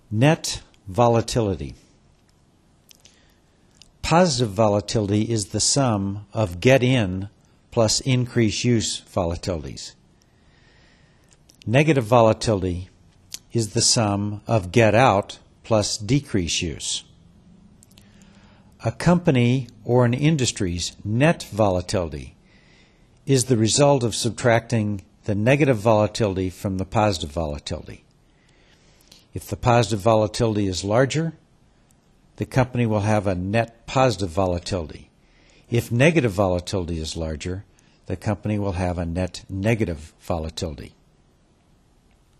Net volatility. Positive volatility is the sum of get-in plus increase use volatilities. Negative volatility is the sum of get-out plus decrease use. A company or an industry's net volatility is the result of subtracting the negative volatility from the positive volatility. If the positive volatility is larger, the company will have a net positive volatility. If negative volatility is larger, the company will have a net negative volatility.